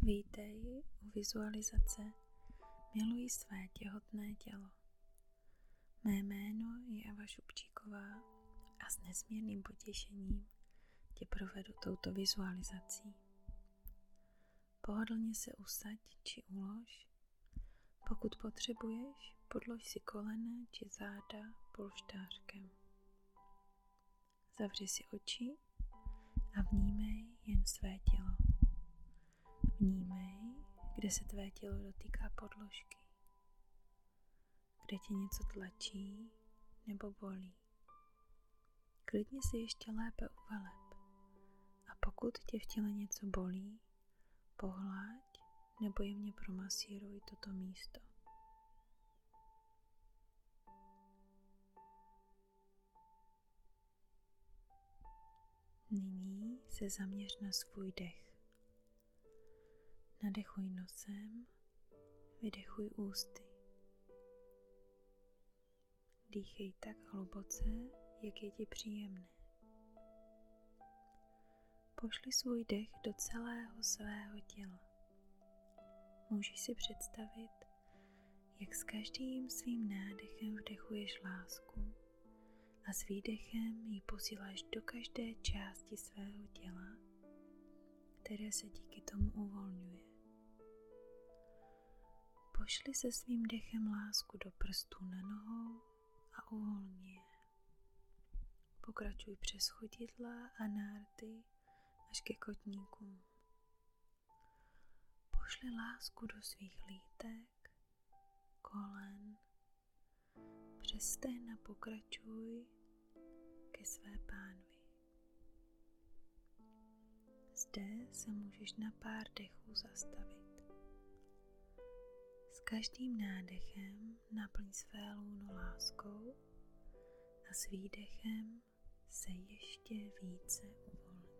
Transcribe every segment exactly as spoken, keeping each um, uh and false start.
Vítej u vizualizace Miluji své těhotné tělo. Mé jméno je Eva Šupčíková a s nesmírným potěšením tě provedu touto vizualizací. Pohodlně se usaď či ulož. Pokud potřebuješ, podlož si kolena či záda polštářkem. Zavři si oči a vnímej jen své tělo. Vnímej, kde se tvé tělo dotýká podložky, kde tě něco tlačí nebo bolí. Klidně si ještě lépe uveleb a pokud tě v těle něco bolí, pohláď nebo jemně promasíruj toto místo. Nyní se zaměř na svůj dech. Nadechuj nosem, vydechuj ústy. Dýchej tak hluboce, jak je ti příjemné. Pošli svůj dech do celého svého těla. Můžeš si představit, jak s každým svým nádechem vdechuješ lásku a s výdechem ji posíláš do každé části svého těla, které se díky tomu uvolňuje. Pošli se svým dechem lásku do prstů na nohou a uvolni je. Pokračuj přes chodidla a nárty až ke kotníkům. Pošli lásku do svých lítek, kolen, přes stehna pokračuj ke své pánvi. Zde se můžeš na pár dechů zastavit. S každým nádechem naplň své lůno láskou a s výdechem se ještě více uvolní.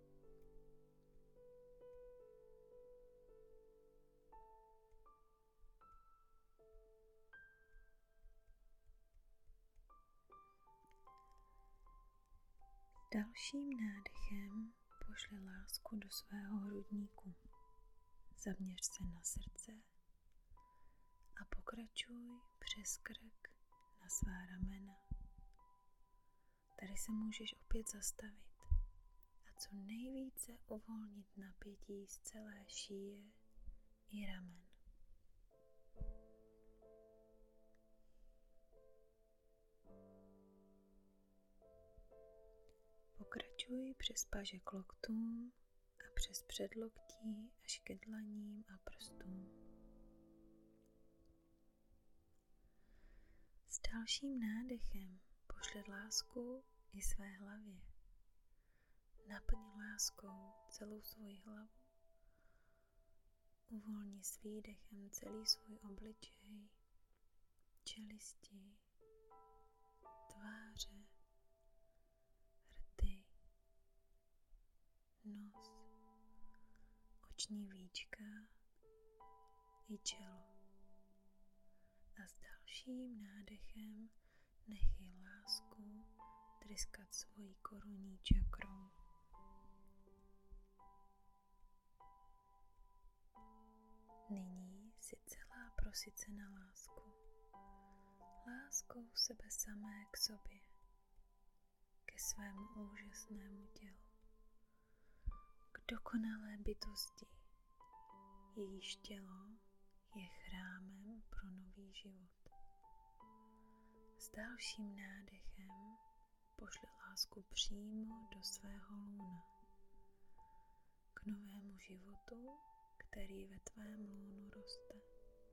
Dalším nádechem pošli lásku do svého hrudníku. Zaměř se na srdce a pokračuj přes krk na svá ramena. Tady se můžeš opět zastavit a co nejvíce uvolnit napětí z celé šíje i ramen. Pokračuj přes paže k loktům a přes předloktí až ke dlaním a prstům. S dalším nádechem pošli lásku i své hlavě. Naplň láskou celou svoji hlavu. Uvolni s výdechem celý svůj obličej, čelisti, tváře, rty, nos, oční víčka i čelo. A s dalším nádechem nechej lásku tryskat svojí korunní čakrou. Nyní si celá prosycena lásku. Láskou sebe samé k sobě, ke svému úžasnému tělu, k dokonalé bytosti, jejíž tělo je chrámem pro nový život. S dalším nádechem pošli lásku přímo do svého lůna, k novému životu, který ve tvém lůnu roste.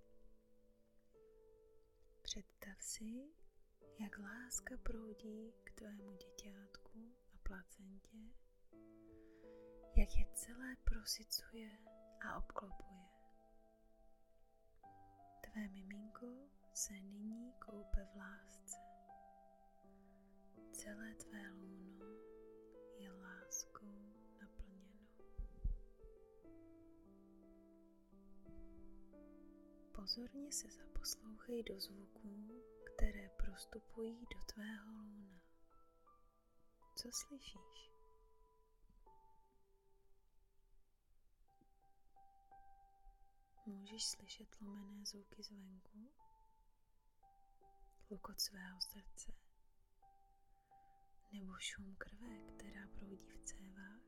Představ si, jak láska proudí k tvému děťátku a placentě, jak je celé prosycuje a obklopuje. Tvé miminko se nyní koupe v lásce. Celé tvé lůno je láskou naplněno. Pozorně se zaposlouchej do zvuků, které prostupují do tvého lůna. Co slyšíš? můžeš slyšet lomené zvuky zvenku, tlukot svého srdce, nebo šum krve, která proudí v cévách.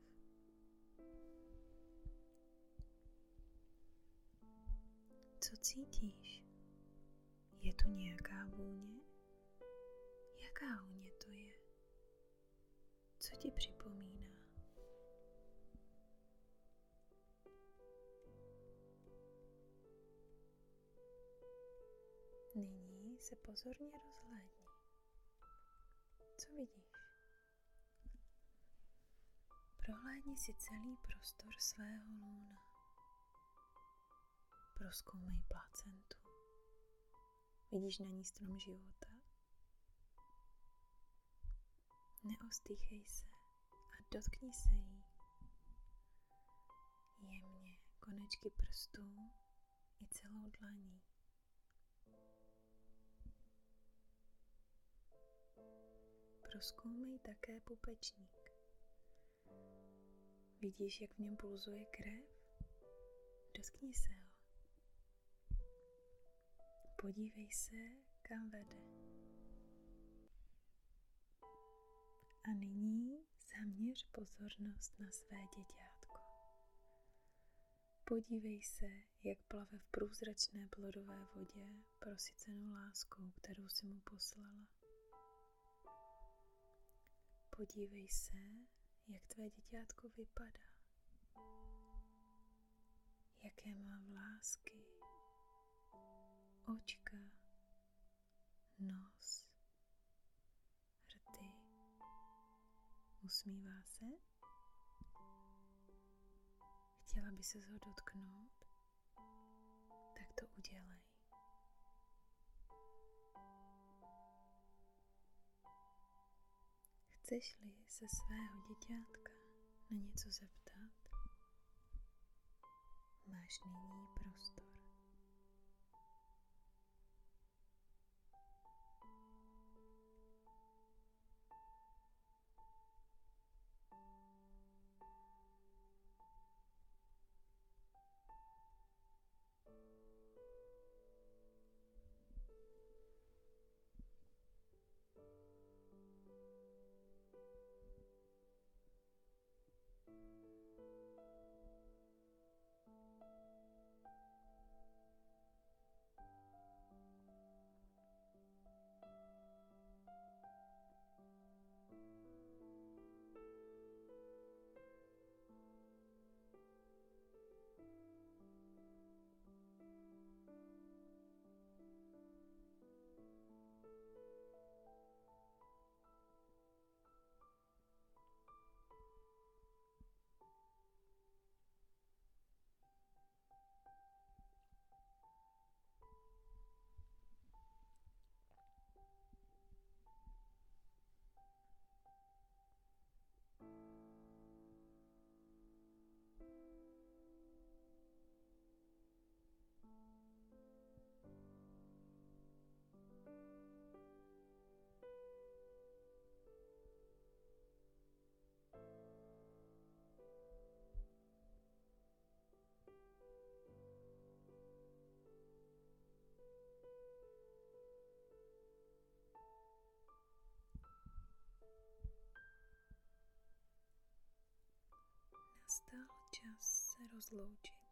Co cítíš? Je tu nějaká vůně? Jaká vůně to je? Co ti připomíná? Nyní se pozorně rozhlédni. Co vidíš? Prohlédni si celý prostor svého lůna. Prozkoumej placentu. Vidíš na ní strom života? Neostýchej se a dotkni se jí. Jemně konečky prstů i celou dlaní. Prozkoumej také pupečník. Vidíš, jak v něm pulzuje krev? Dotkni se ho. Podívej se, kam vede. A nyní zaměř pozornost na své děťátko. Podívej se, jak plave v průzračné plodové vodě prosycenou láskou, kterou si mu poslala. Podívej se, jak tvé děťátko vypadá. Jaké má vlásky, očka, nos, rty. Usmívá se? Chtěla by ses ho dotknout? Tak to udělej. Chceš-li se svého děťátka na něco zeptat? Máš nyní prostor. Nastal čas se rozloučit.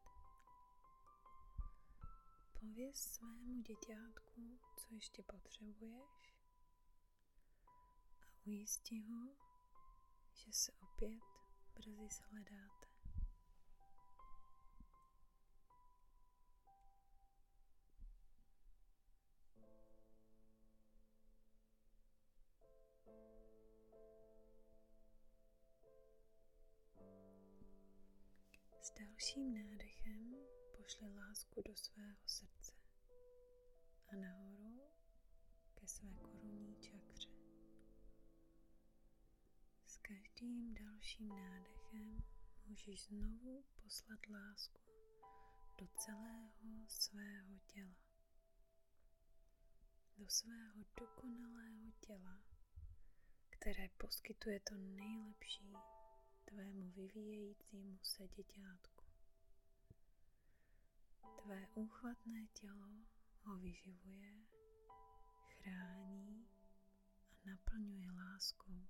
Pověz svému děťátku, co ještě potřebuješ, a ujisti ho, že se opět brzy shledáte. S dalším nádechem pošli lásku do svého srdce a nahoru ke své korunní čakře. S každým dalším nádechem můžeš znovu poslat lásku do celého svého těla. Do svého dokonalého těla, které poskytuje to nejlepší tvému vyvíjejícímu se děťátku. Tvé úchvatné tělo ho vyživuje, chrání a naplňuje láskou.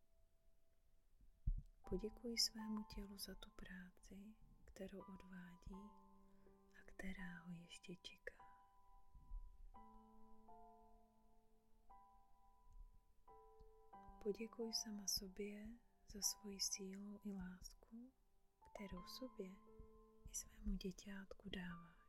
Poděkuj svému tělu za tu práci, kterou odvádí a která ho ještě čeká. Poděkuj sama sobě za svoji sílu i lásku, kterou sobě i svému děťátku dáváš.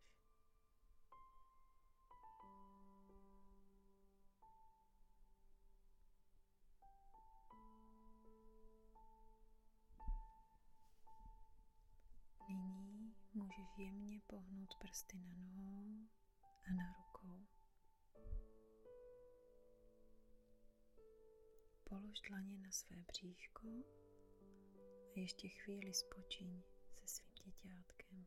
Nyní můžeš jemně pohnout prsty na nohou a na rukou. Polož dlaně na své bříško a ještě chvíli spočiň se svým děťátkem.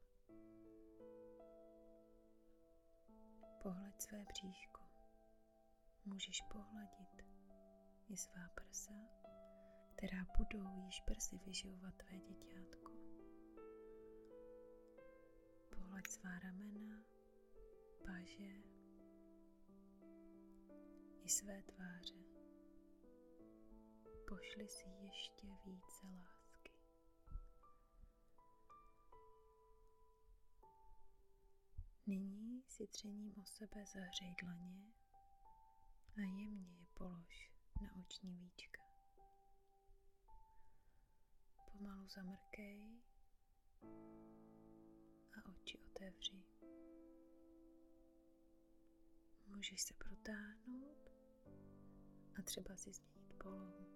Pohleď své bříško. Můžeš pohladit i svá prsa, která budou již brzy vyživovat tvé děťátko. Pohleď svá ramena, paže i své tváře. Pošli si ještě více lásky. Nyní si třením o sebe zahřej dlaně a jemně je polož na oční víčka. Pomalu zamrkej a oči otevři. Můžeš se protáhnout a třeba si změnit polohu.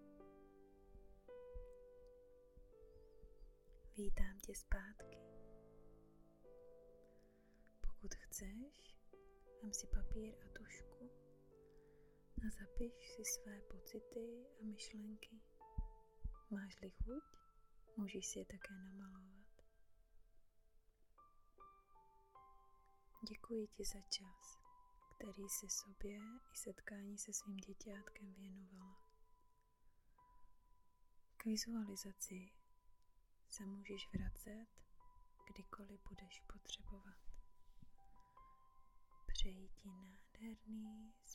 Vítám tě zpátky. Pokud chceš, vem si papír a tužku a zapiš si své pocity a myšlenky. Máš-li chuť, můžeš si je také namalovat. Děkuji ti za čas, který jsi sobě i setkání se svým děťátkem věnovala. K vizualizaci se můžeš vracet, kdykoliv budeš potřebovat. Přeji ti nádherný